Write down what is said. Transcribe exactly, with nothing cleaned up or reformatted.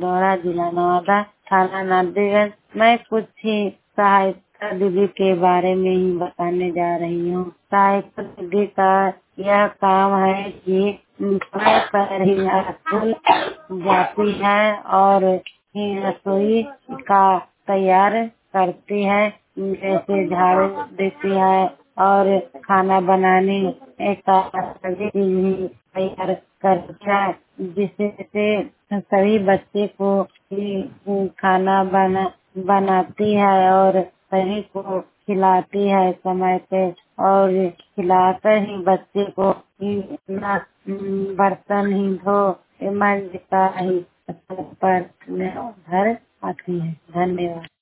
खंडवा जिला नवादा, थाना नादिगंज। मैं कुछ ही सहायता दीदी के बारे में ही बताने जा रही हूँ। सहायता दीदी का यह काम है कि समय पर ही स्कूल जाती है और ही रसोई का तैयार करती है, जैसे झाड़ू देती है और खाना बनाने का सभी चीज तैयार करती है, जिससे सभी बच्चे को ही खाना बना बनाती है और सभी को खिलाती है समय पे, और खिलाकर ही बच्चे को ही अपना बर्तन ही धो मांजता ही पर घर आती है। धन्यवाद।